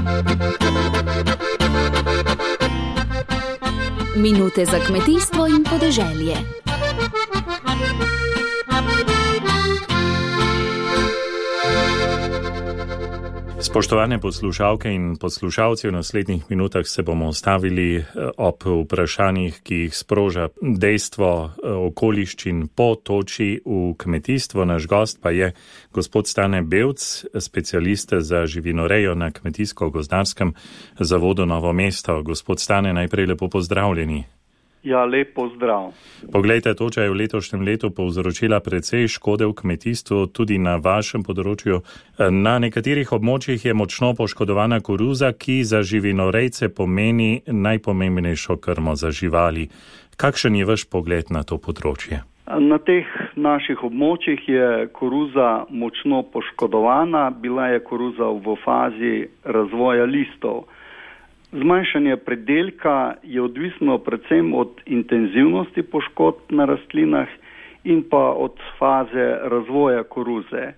Minute za kmetijstvo in podeželje. Spoštovane poslušalke in poslušalci, v naslednjih minutah se bomo ustavili ob vprašanjih, ki jih sproža dejstvo okoliščin po toči v kmetijstvo. Naš gost pa je gospod Stane Bevc, specialist za živinorejo na Kmetijsko-gozdarskem zavodu Novo mesto. Gospod Stane, najprej lepo pozdravljeni. Ja, lep pozdrav. Poglejte, toča je v letošnjem letu povzročila precej škode v kmetijstvu, tudi na vašem področju. Na nekaterih območjih je močno poškodovana koruza, ki za živinorejce pomeni najpomembnejšo krmo za živali. Kakšen je vaš pogled na to področje? Na teh naših območjih je koruza močno poškodovana, bila je koruza v fazi razvoja listov. Zmanjšanje predelka je odvisno predvsem od intenzivnosti poškodb na rastlinah in pa od faze razvoja koruze.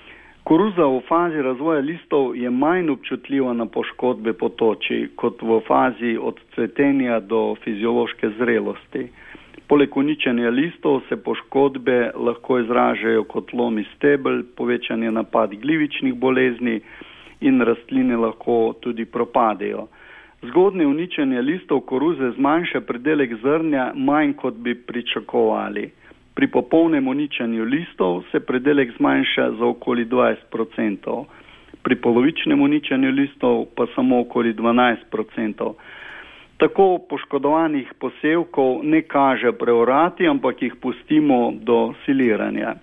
Koruza v fazi razvoja listov je manj občutljiva na poškodbe po toči kot v fazi od cvetenja do fiziološke zrelosti. Poleg uničenja listov se poškodbe lahko izražajo kot lomi stebel, povečanje napad glivičnih bolezni in rastline lahko tudi propadejo. Zgodnje uničenje listov koruze zmanjša pridelek zrnja manj, kot bi pričakovali. Pri popolnem uničenju listov se pridelek zmanjša za okoli 20%. Pri polovičnem uničenju listov pa samo okoli 12%. Tako poškodovanih posevkov ne kaže preorati, ampak jih pustimo do siliranja.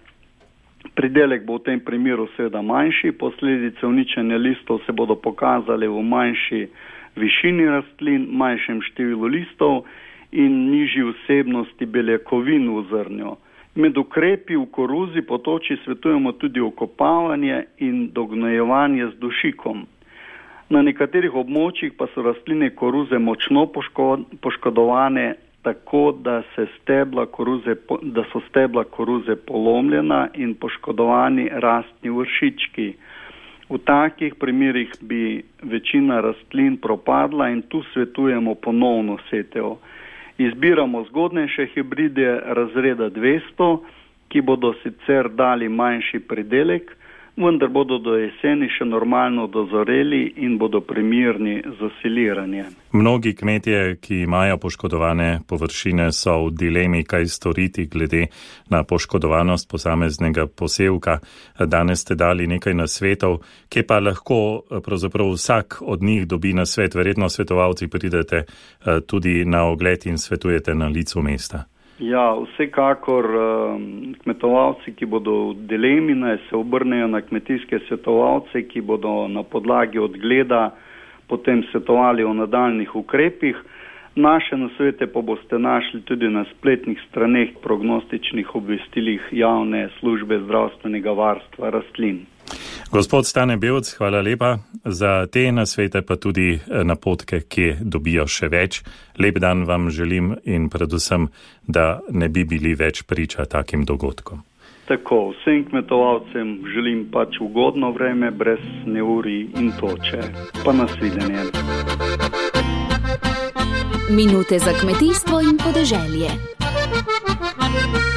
Pridelek bo v tem primeru seveda manjši, posledice uničenja listov se bodo pokazale v manjši višini rastlin, manjšem številu listov in nižji vsebnosti beljakovin v zrnju. Med ukrepi v koruzi po toči svetujemo tudi okopavanje in dognojevanje z dušikom. Na nekaterih območjih pa so rastline koruze močno poškodovane, tako da so stebla koruze polomljena in poškodovani rastni vršički. V takih primerih bi večina rastlin propadla in tu svetujemo ponovno setev. Izbiramo zgodnejše hibride razreda 200, ki bodo sicer dali manjši pridelek, vendar bodo do jeseni še normalno dozoreli in bodo primerni za siliranje. Mnogi kmetje, ki imajo poškodovane površine, so v dilemi, kaj storiti glede na poškodovanost posameznega posevka. Danes ste dali nekaj nasvetov, kje pa lahko pravzaprav vsak od njih dobi nasvet. Verjetno svetovalci pridete tudi na ogled in svetujete na licu mesta. Ja, vsekakor kmetovalci, ki bodo v dilemi, naj se obrnejo na kmetijske svetovalce, ki bodo na podlagi odgleda potem svetovali o nadaljnih ukrepih. Naše nasvete pa boste našli tudi na spletnih straneh prognostičnih obvestilih javne službe zdravstvenega varstva rastlin. Gospod Stane Bevc, hvala lepa za te nasvete, pa tudi napotke, ki dobijo še več. Lep dan vam želim in predvsem, da ne bi bili več priča takim dogodkom. Tako, vsem kmetovalcem želim pač ugodno vreme, brez neurij in toče. Pa nasvidenje. Minute za kmetijstvo in podeželje.